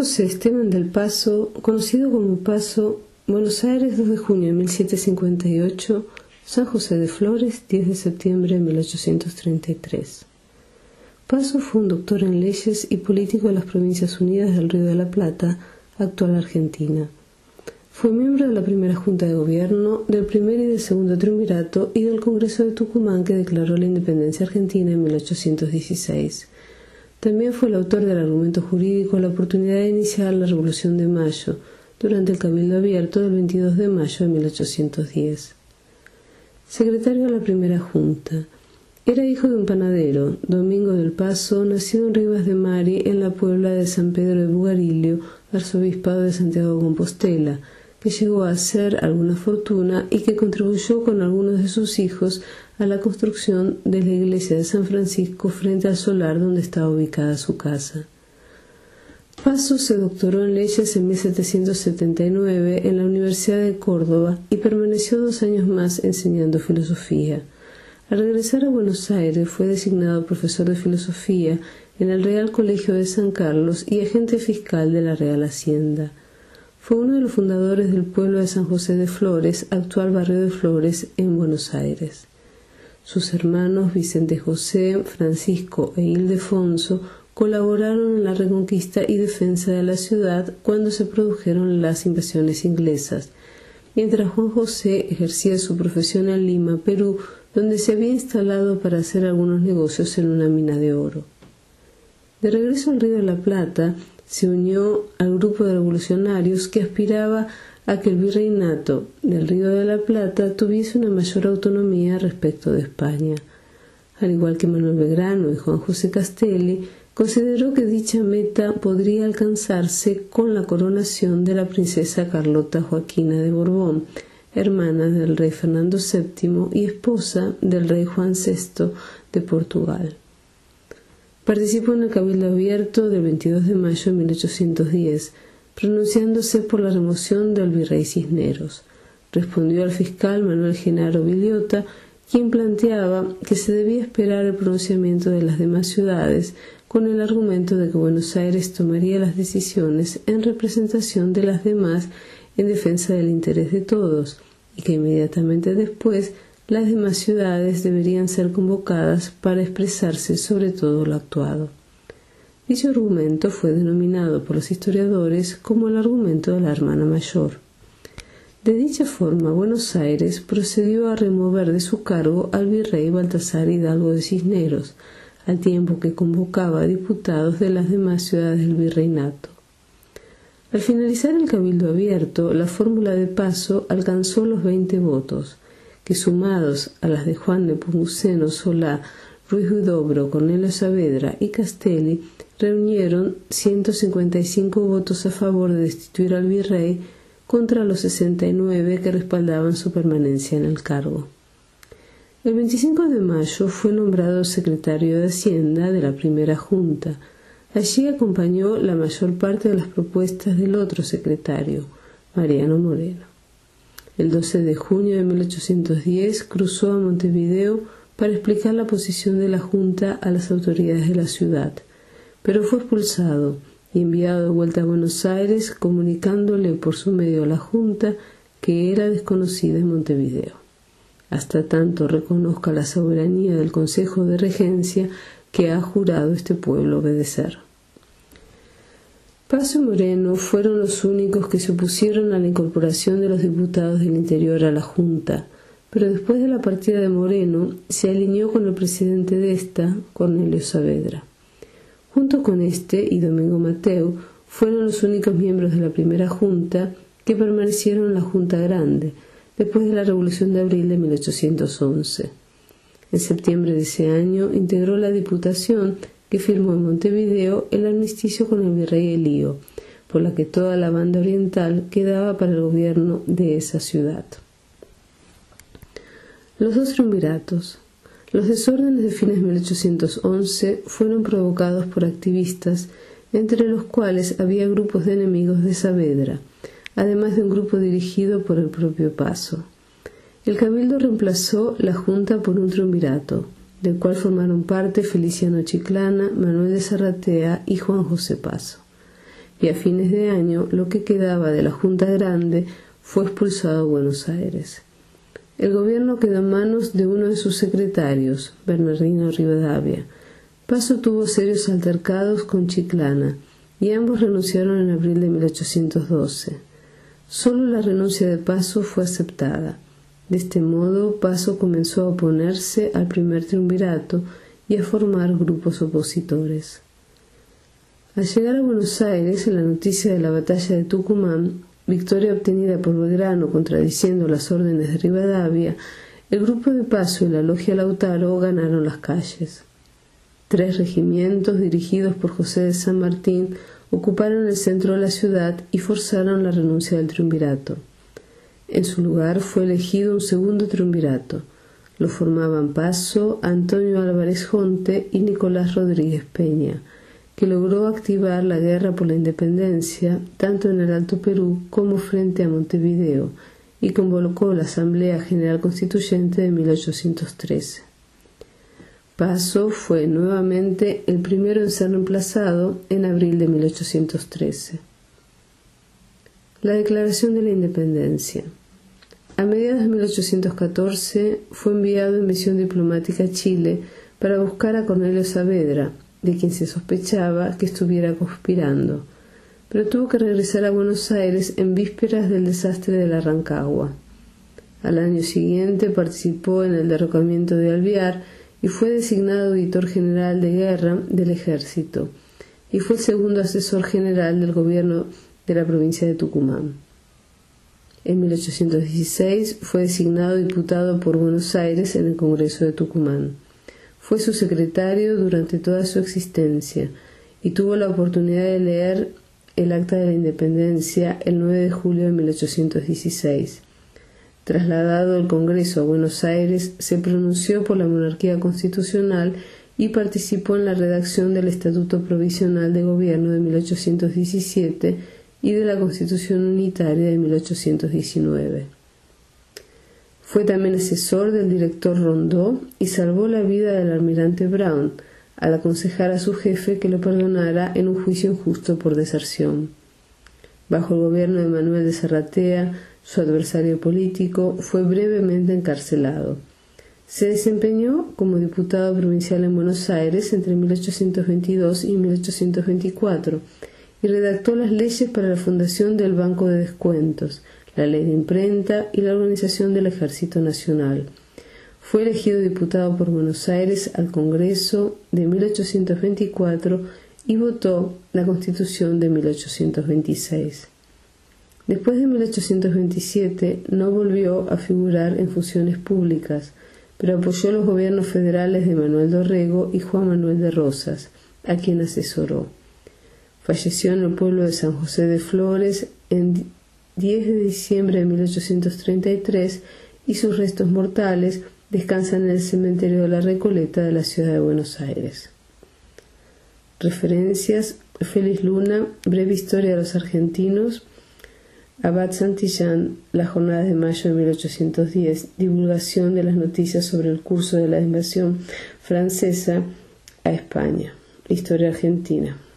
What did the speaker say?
José Esteban del Paso, conocido como Paso, Buenos Aires, 2 de junio de 1758, San José de Flores, 10 de septiembre de 1833. Paso fue un doctor en leyes y político de las Provincias Unidas del Río de la Plata, actual Argentina. Fue miembro de la primera Junta de Gobierno, del primer y del segundo triunvirato y del Congreso de Tucumán que declaró la independencia argentina en 1816. También fue el autor del argumento jurídico a la oportunidad de iniciar la Revolución de Mayo, durante el Cabildo Abierto del 22 de mayo de 1810. Secretario de la primera Junta. Era hijo de un panadero, Domingo del Paso, nacido en Rivas de Mari, en la Puebla de San Pedro de Bugarillo, arzobispado de Santiago de Compostela, que llegó a hacer alguna fortuna y que contribuyó con algunos de sus hijos a la construcción de la iglesia de San Francisco frente al solar donde estaba ubicada su casa. Paso se doctoró en leyes en 1779 en la Universidad de Córdoba y permaneció 2 años más enseñando filosofía. Al regresar a Buenos Aires fue designado profesor de filosofía en el Real Colegio de San Carlos y agente fiscal de la Real Hacienda. Fue uno de los fundadores del pueblo de San José de Flores, actual barrio de Flores, en Buenos Aires. Sus hermanos Vicente José, Francisco e Ildefonso colaboraron en la reconquista y defensa de la ciudad cuando se produjeron las invasiones inglesas, mientras Juan José ejercía su profesión en Lima, Perú, donde se había instalado para hacer algunos negocios en una mina de oro. De regreso al Río de la Plata, se unió al grupo de revolucionarios que aspiraba a que el virreinato del Río de la Plata tuviese una mayor autonomía respecto de España. Al igual que Manuel Belgrano y Juan José Castelli, consideró que dicha meta podría alcanzarse con la coronación de la princesa Carlota Joaquina de Borbón, hermana del rey Fernando VII y esposa del rey Juan VI de Portugal. Participó en el Cabildo Abierto del 22 de mayo de 1810, pronunciándose por la remoción del virrey Cisneros. Respondió al fiscal Manuel Genaro Villota, quien planteaba que se debía esperar el pronunciamiento de las demás ciudades, con el argumento de que Buenos Aires tomaría las decisiones en representación de las demás en defensa del interés de todos, y que inmediatamente después las demás ciudades deberían ser convocadas para expresarse sobre todo lo actuado. Dicho argumento fue denominado por los historiadores como el argumento de la hermana mayor. De dicha forma, Buenos Aires procedió a remover de su cargo al virrey Baltasar Hidalgo de Cisneros, al tiempo que convocaba a diputados de las demás ciudades del virreinato. Al finalizar el Cabildo Abierto, la fórmula de Paso alcanzó los 20 votos, que sumados a las de Juan Nepomuceno Solá, Ruiz Huidobro, Cornelio Saavedra y Castelli, reunieron 155 votos a favor de destituir al virrey contra los 69 que respaldaban su permanencia en el cargo. El 25 de mayo fue nombrado secretario de Hacienda de la primera Junta. Allí acompañó la mayor parte de las propuestas del otro secretario, Mariano Moreno. El 12 de junio de 1810 cruzó a Montevideo para explicar la posición de la Junta a las autoridades de la ciudad, pero fue expulsado y enviado de vuelta a Buenos Aires, comunicándole por su medio a la Junta que era desconocida en Montevideo, hasta tanto reconozca la soberanía del Consejo de Regencia que ha jurado este pueblo obedecer. Paso y Moreno fueron los únicos que se opusieron a la incorporación de los diputados del interior a la Junta, pero después de la partida de Moreno se alineó con el presidente de esta, Cornelio Saavedra. Junto con este y Domingo Mateu fueron los únicos miembros de la primera Junta que permanecieron en la Junta Grande, después de la Revolución de Abril de 1811. En septiembre de ese año integró la Diputación que firmó en Montevideo el armisticio con el virrey Elío, por la que toda la banda oriental quedaba para el gobierno de esa ciudad. Los dos triunviratos. Los desórdenes de fines de 1811 fueron provocados por activistas, entre los cuales había grupos de enemigos de Saavedra, además de un grupo dirigido por el propio Paso. El Cabildo reemplazó la Junta por un triunvirato, del cual formaron parte Feliciano Chiclana, Manuel de Zarratea y Juan José Paso. y a fines de año lo que quedaba de la Junta Grande fue expulsado a Buenos Aires. El gobierno quedó en manos de uno de sus secretarios, Bernardino Rivadavia. Paso tuvo serios altercados con Chiclana y ambos renunciaron en abril de 1812. Solo la renuncia de Paso fue aceptada. De este modo, Paso comenzó a oponerse al primer triunvirato y a formar grupos opositores. Al llegar a Buenos Aires, la noticia de la batalla de Tucumán, victoria obtenida por Belgrano contradiciendo las órdenes de Rivadavia, el grupo de Paso y la logia Lautaro ganaron las calles. 3 regimientos dirigidos por José de San Martín ocuparon el centro de la ciudad y forzaron la renuncia del triunvirato. En su lugar fue elegido un segundo triunvirato. Lo formaban Paso, Antonio Álvarez Jonte y Nicolás Rodríguez Peña, que logró activar la guerra por la independencia tanto en el Alto Perú como frente a Montevideo y convocó la Asamblea General Constituyente de 1813. Paso fue nuevamente el primero en ser reemplazado en abril de 1813. La Declaración de la Independencia. A mediados de 1814 fue enviado en misión diplomática a Chile para buscar a Cornelio Saavedra, de quien se sospechaba que estuviera conspirando, pero tuvo que regresar a Buenos Aires en vísperas del desastre de la Rancagua. Al año siguiente participó en el derrocamiento de Alvear y fue designado auditor general de guerra del ejército, y fue el segundo asesor general del gobierno de la provincia de Tucumán. En 1816 fue designado diputado por Buenos Aires en el Congreso de Tucumán. Fue su secretario durante toda su existencia y tuvo la oportunidad de leer el Acta de la Independencia el 9 de julio de 1816. Trasladado el Congreso a Buenos Aires, se pronunció por la monarquía constitucional y participó en la redacción del Estatuto Provisional de Gobierno de 1817 y de la Constitución Unitaria de 1819. Fue también asesor del director Rondó y salvó la vida del almirante Brown al aconsejar a su jefe que lo perdonara en un juicio injusto por deserción. Bajo el gobierno de Manuel de Zarratea, su adversario político, fue brevemente encarcelado. Se desempeñó como diputado provincial en Buenos Aires entre 1822 y 1824 y redactó las leyes para la fundación del Banco de Descuentos, la ley de imprenta y la organización del Ejército Nacional. Fue elegido diputado por Buenos Aires al Congreso de 1824 y votó la Constitución de 1826. Después de 1827 no volvió a figurar en funciones públicas, pero apoyó los gobiernos federales de Manuel Dorrego y Juan Manuel de Rosas, a quien asesoró. Falleció en el pueblo de San José de Flores en 10 de diciembre de 1833 y sus restos mortales descansan en el cementerio de la Recoleta de la ciudad de Buenos Aires. Referencias: Félix Luna, Breve Historia de los Argentinos, Abad Santillán, Las Jornadas de Mayo de 1810, divulgación de las noticias sobre el curso de la invasión francesa a España, Historia Argentina.